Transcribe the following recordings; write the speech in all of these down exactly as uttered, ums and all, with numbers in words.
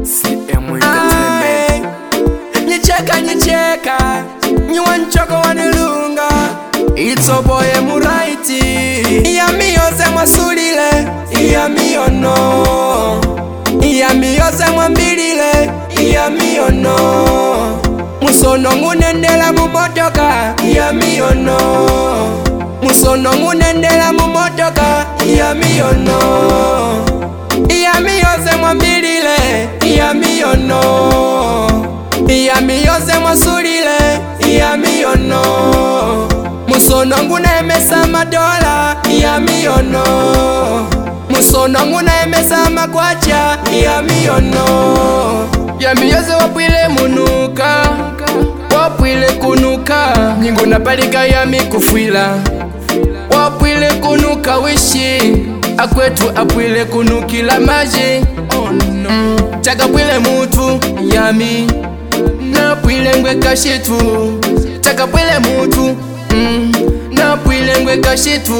C M Entertainment. Nicheka nicheka Nyuanchoko wanilunga It's a boy muraiti Iyami yose mwasulile Iyami yono Iyami yose mwambilile Iyami yono Musono munendela mumotoka Iyami yono Musono munendela mumotoka Iyami yono Iyami yose mwambilile Iyami yono Iyami yose mwasulile Iyami yono Musono ngunemesa madola Iyami yono Musono ngunemesa makwacha Iyami yono Iyami yose wapwile munuka Wapwile kunuka Nyingu napalika yami kufwila Wapwile kunuka wishi Akwetu apwile kunukila maji Oh no Chaka pwile mutu Yami Napwile ngwe kashitu Chaka pwile mutu mm. Napwile ngwe kashitu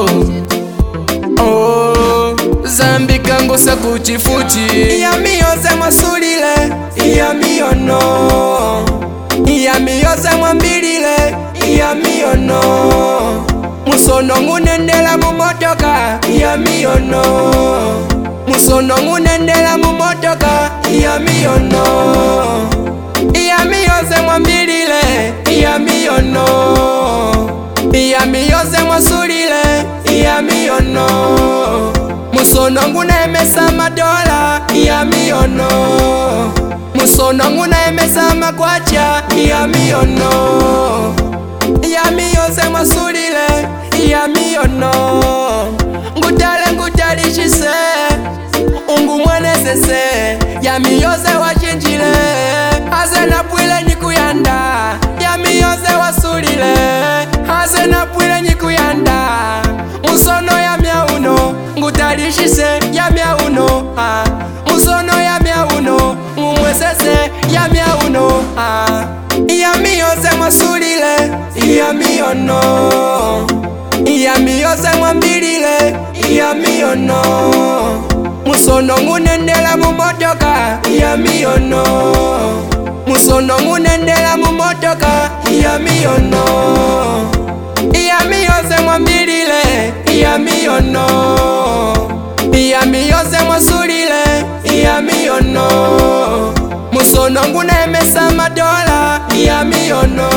Oh Zambi kango saku chifuti Iyami yose mwasulile Iyami yono Iyami yose mwambilile Iyami yono Musono ngunendela mumotoka Iyami yono Musono ngunendela mumotoka Iyami yono Iyami yose mwambilile Iyami yono Iyami yose mwasulile Iyami yono Musono ngunemesa madola Iyami yono Musono ngunemesa makwacha Iyami yono Iyami yose mwasulile Iyami yono Ngutale ngutalishise Ungu mwene sese Yami yose wachinjile Haze napwile nikuyanda Yami yose wasulile Haze napwile nikuyanda Musono yamya uno Ngutalishise yamya uno ah. Musono yamya uno Ngumwesese yamya uno ah. Iyami yose mwasulile Iyami yono Iyami yose mwambilile Iyami yono Musono ngunendela mumotoka Iyami yono Musono ngunendela mumotoka Iyami yono Iyami yose mwambilile Iyami yono Iyami yose mwasulile Iyami yono Musono ngunemesa madola Iyami yono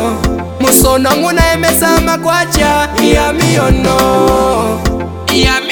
Musono ngunemesa makwacha Iyami yono Iyami